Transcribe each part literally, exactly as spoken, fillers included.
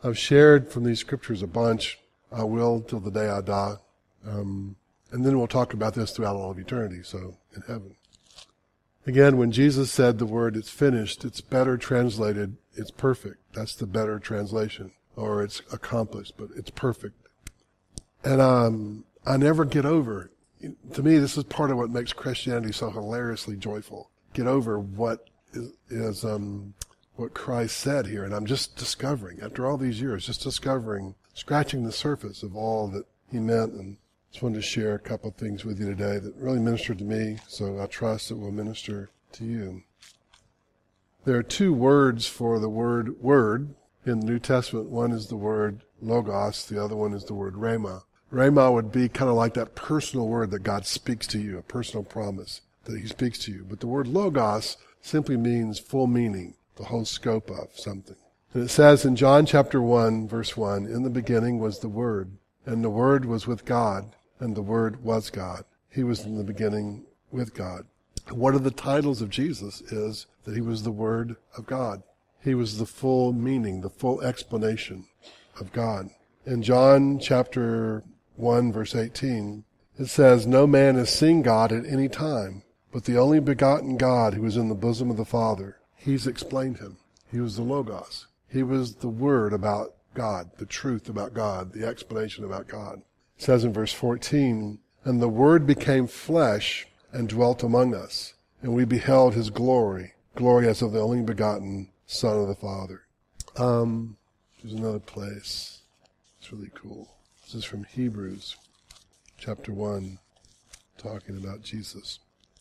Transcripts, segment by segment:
I've shared from these scriptures a bunch. I will till the day I die. Um, and then we'll talk about this throughout all of eternity, so in heaven. Again, when Jesus said the word, it's finished, it's better translated, it's perfect. That's the better translation. Or it's accomplished, but it's perfect. And um, I never get over. To me, this is part of what makes Christianity so hilariously joyful. Get over what is, is um, what Christ said here. And I'm just discovering, after all these years, just discovering, scratching the surface of all that he meant. And just wanted to share a couple of things with you today that really ministered to me, so I trust it will minister to you. There are two words for the word word in the New Testament. One is the word logos, the other one is the word rhema. Rhema would be kind of like that personal word that God speaks to you, a personal promise that he speaks to you. But the word logos simply means full meaning, the whole scope of something. And it says in John chapter one, verse one, in the beginning was the Word, and the Word was with God, and the Word was God. He was in the beginning with God. One of the titles of Jesus is that he was the Word of God. He was the full meaning, the full explanation of God. In John chapter one, verse eighteen, it says, no man has seen God at any time, but the only begotten God who is in the bosom of the Father. He's explained him. He was the Logos. He was the Word about God, the truth about God, the explanation about God. It says in verse fourteen, and the Word became flesh and dwelt among us, and we beheld his glory, glory as of the only begotten Son of the Father. Um, there's another place. It's really cool. This is from Hebrews chapter one, talking about Jesus.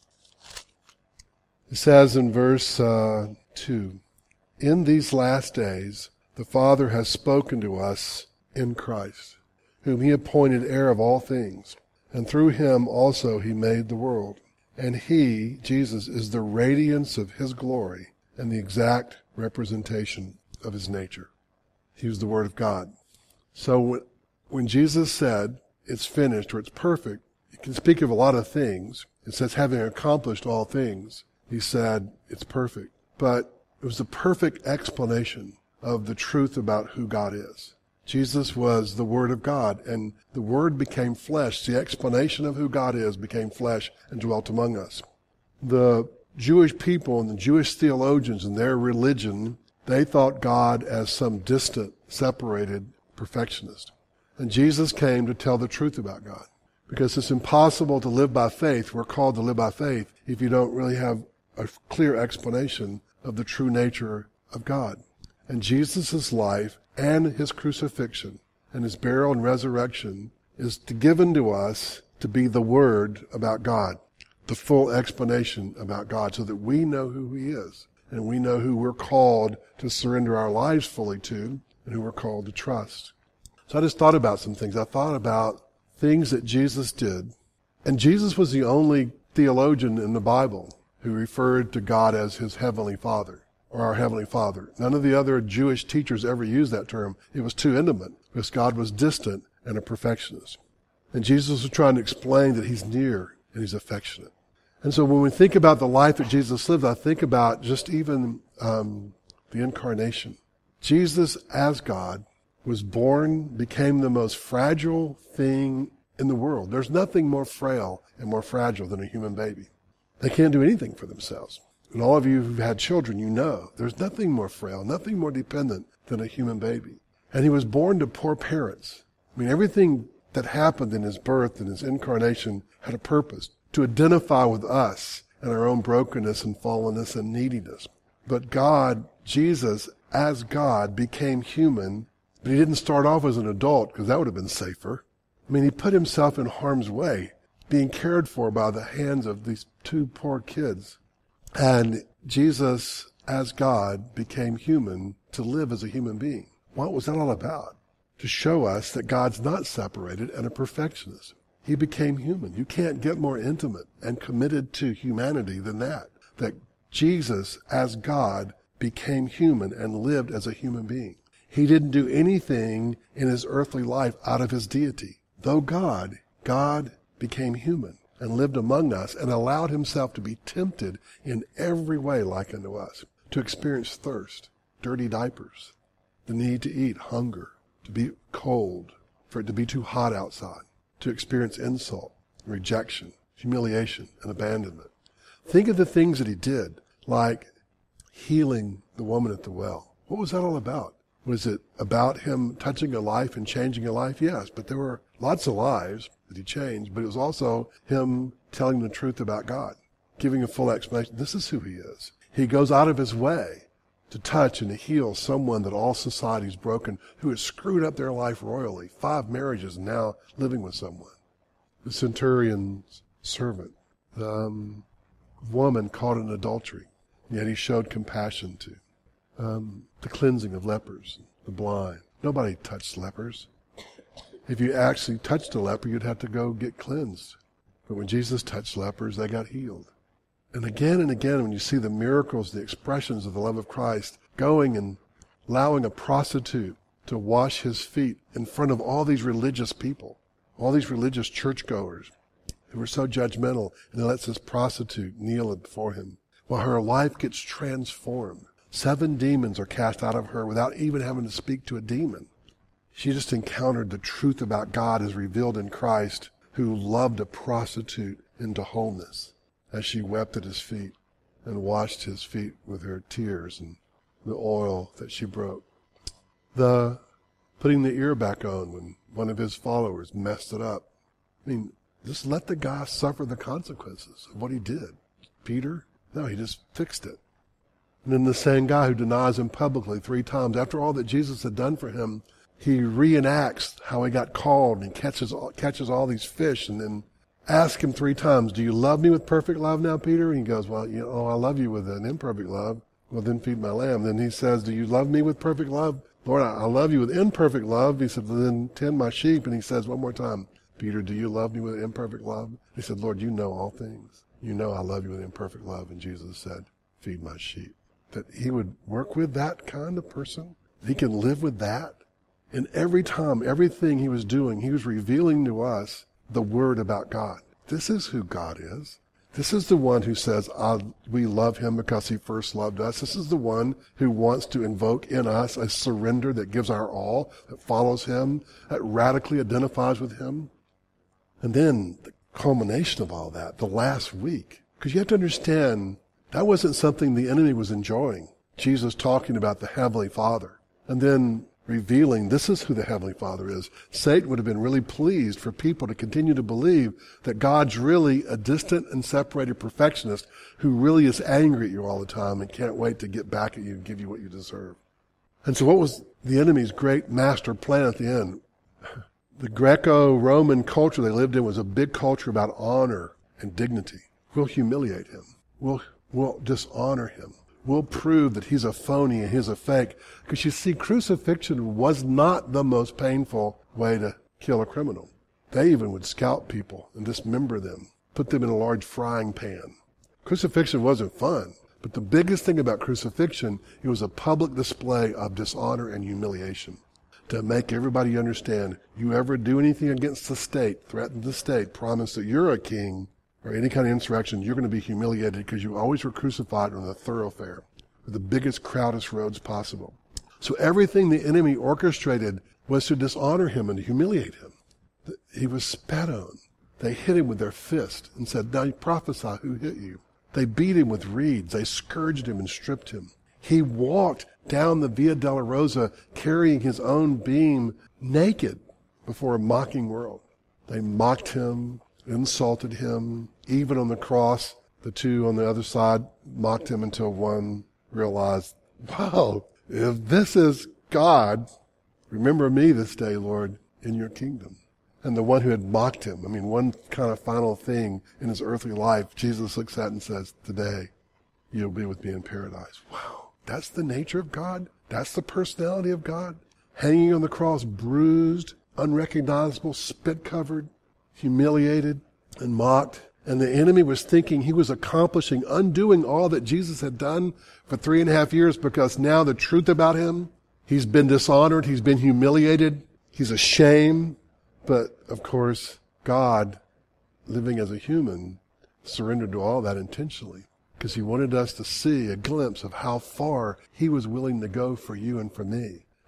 It says in verse uh, two, in these last days the Father has spoken to us in Christ, whom he appointed heir of all things, and through him also he made the world. And he, Jesus, is the radiance of his glory and the exact representation of his nature. He was the Word of God. So when, when Jesus said, it's finished or it's perfect, it can speak of a lot of things. It says, having accomplished all things, he said, it's perfect. But it was the perfect explanation of the truth about who God is. Jesus was the Word of God, and the Word became flesh. The explanation of who God is became flesh and dwelt among us. The Jewish people and the Jewish theologians and their religion, they thought God as some distant, separated perfectionist. And Jesus came to tell the truth about God. Because it's impossible to live by faith. We're called to live by faith if you don't really have a clear explanation of the true nature of God. And Jesus' life and his crucifixion and his burial and resurrection is given to us to be the Word about God, the full explanation about God, so that we know who he is and we know who we're called to surrender our lives fully to and who we're called to trust. So I just thought about some things. I thought about things that Jesus did. And Jesus was the only theologian in the Bible who referred to God as his heavenly Father, or our heavenly Father. None of the other Jewish teachers ever used that term. It was too intimate, because God was distant and a perfectionist. And Jesus was trying to explain that he's near and he's affectionate. And so when we think about the life that Jesus lived, I think about just even um, the incarnation. Jesus, as God, was born, became the most fragile thing in the world. There's nothing more frail and more fragile than a human baby. They can't do anything for themselves. And all of you who've had children, you know, there's nothing more frail, nothing more dependent than a human baby. And he was born to poor parents. I mean, everything that happened in his birth and his incarnation had a purpose, to identify with us and our own brokenness and fallenness and neediness. But God, Jesus, as God, became human, but he didn't start off as an adult, because that would have been safer. I mean, he put himself in harm's way, being cared for by the hands of these two poor kids. And Jesus, as God, became human to live as a human being. What was that all about? To show us that God's not separated and a perfectionist. He became human. You can't get more intimate and committed to humanity than that. That Jesus, as God, became human and lived as a human being. He didn't do anything in his earthly life out of his deity. Though God, God became human and lived among us and allowed himself to be tempted in every way like unto us, to experience thirst, dirty diapers, the need to eat, hunger, to be cold, for it to be too hot outside, to experience insult, rejection, humiliation, and abandonment. Think of the things that he did, like healing the woman at the well. What was that all about? Was it about him touching a life and changing a life? Yes, but there were lots of lives that he changed, but it was also him telling the truth about God, giving a full explanation. This is who he is. He goes out of his way to touch and to heal someone that all society's broken, who has screwed up their life royally. Five marriages and now living with someone. The centurion's servant, the um, woman caught in adultery, yet he showed compassion to. Um, the cleansing of lepers, the blind. Nobody touched lepers. If you actually touched a leper, you'd have to go get cleansed. But when Jesus touched lepers, they got healed. And again and again, when you see the miracles, the expressions of the love of Christ, going and allowing a prostitute to wash his feet in front of all these religious people, all these religious churchgoers who were so judgmental, and he lets this prostitute kneel before him while her life gets transformed. Seven demons are cast out of her without even having to speak to a demon. She just encountered the truth about God as revealed in Christ, who loved a prostitute into wholeness as she wept at his feet and washed his feet with her tears and the oil that she broke. The putting the ear back on when one of his followers messed it up. I mean, just let the guy suffer the consequences of what he did. Peter? No, he just fixed it. And then the same guy who denies him publicly three times, after all that Jesus had done for him, he reenacts how he got called and catches catches all these fish, and then asks him three times, do you love me with perfect love now, Peter? And he goes, well, you know, I love you with an imperfect love. Well, then feed my lamb. Then he says, do you love me with perfect love? Lord, I love you with imperfect love. He said, well, then tend my sheep. And he says one more time, Peter, do you love me with imperfect love? He said, Lord, you know all things. You know I love you with imperfect love. And Jesus said, feed my sheep. That he would work with that kind of person. He can live with that. And every time, everything he was doing, he was revealing to us the word about God. This is who God is. This is the one who says, I, we love him because he first loved us. This is the one who wants to invoke in us a surrender that gives our all, that follows him, that radically identifies with him. And then the culmination of all that, the last week. Because you have to understand, that wasn't something the enemy was enjoying. Jesus talking about the Heavenly Father. And then revealing this is who the Heavenly Father is. Satan would have been really pleased for people to continue to believe that God's really a distant and separated perfectionist who really is angry at you all the time and can't wait to get back at you and give you what you deserve. And so what was the enemy's great master plan at the end? The Greco-Roman culture they lived in was a big culture about honor and dignity. We'll humiliate him. We'll, we'll dishonor him. We'll prove that he's a phony and he's a fake. Because you see, crucifixion was not the most painful way to kill a criminal. They even would scalp people and dismember them, put them in a large frying pan. Crucifixion wasn't fun. But the biggest thing about crucifixion, it was a public display of dishonor and humiliation. To make everybody understand, you ever do anything against the state, threaten the state, promise that you're a king, or any kind of insurrection, you're going to be humiliated because you always were crucified on the thoroughfare with the biggest, crowded roads possible. So everything the enemy orchestrated was to dishonor him and to humiliate him. He was spat on. They hit him with their fist and said, now you prophesy who hit you. They beat him with reeds. They scourged him and stripped him. He walked down the Via Dolorosa carrying his own beam naked before a mocking world. They mocked him, insulted him. Even on the cross, the two on the other side mocked him until one realized, wow, if this is God, remember me this day, Lord, in your kingdom. And the one who had mocked him, I mean, one kind of final thing in his earthly life, Jesus looks at and says, today you'll be with me in paradise. Wow, that's the nature of God. That's the personality of God. Hanging on the cross, bruised, unrecognizable, spit-covered, humiliated, and mocked. And the enemy was thinking he was accomplishing, undoing all that Jesus had done for three and a half years because now the truth about him, he's been dishonored, he's been humiliated, he's ashamed. But, of course, God, living as a human, surrendered to all that intentionally because he wanted us to see a glimpse of how far he was willing to go for you and for me,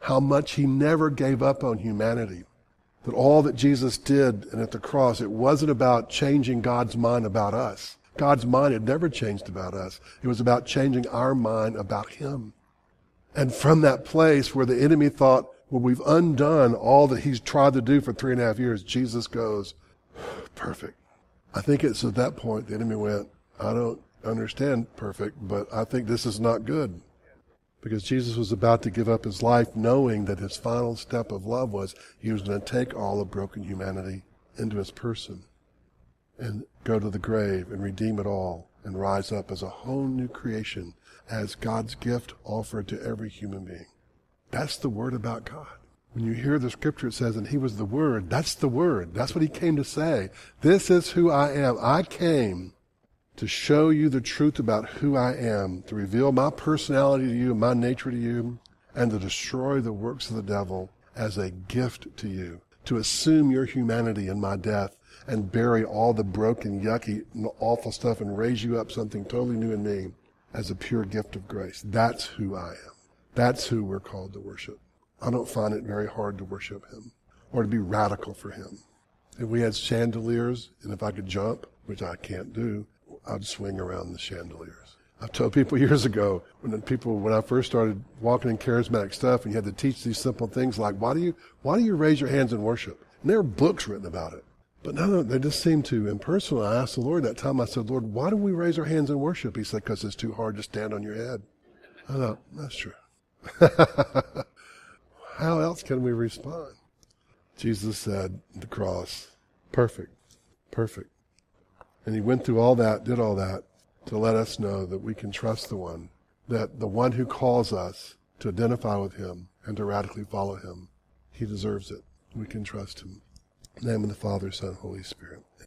how much he never gave up on humanity. That all that Jesus did and at the cross, it wasn't about changing God's mind about us. God's mind had never changed about us. It was about changing our mind about him. And from that place where the enemy thought, well, we've undone all that he's tried to do for three and a half years, Jesus goes, perfect. I think it's at that point the enemy went, I don't understand perfect, but I think this is not good. Because Jesus was about to give up his life knowing that his final step of love was he was going to take all of broken humanity into his person and go to the grave and redeem it all and rise up as a whole new creation, as God's gift offered to every human being. That's the word about God. When you hear the scripture, it says, and he was the word. That's the word. That's what he came to say. This is who I am. I came to show you the truth about who I am, to reveal my personality to you, my nature to you, and to destroy the works of the devil as a gift to you, to assume your humanity in my death and bury all the broken, yucky, awful stuff and raise you up something totally new in me as a pure gift of grace. That's who I am. That's who we're called to worship. I don't find it very hard to worship him or to be radical for him. If we had chandeliers and if I could jump, which I can't do, I'd swing around the chandeliers. I've told people years ago, when people, when I first started walking in charismatic stuff, and you had to teach these simple things like, why do you, why do you raise your hands in worship? And there are books written about it. But no, no, they just seem to, and personally, I asked the Lord that time, I said, Lord, why do we raise our hands in worship? He said, because it's too hard to stand on your head. I thought, that's true. How else can we respond? Jesus said, the cross, perfect, perfect. And he went through all that, did all that, to let us know that we can trust the one, that the one who calls us to identify with him and to radically follow him, he deserves it. We can trust him. In the name of the Father, Son, Holy Spirit.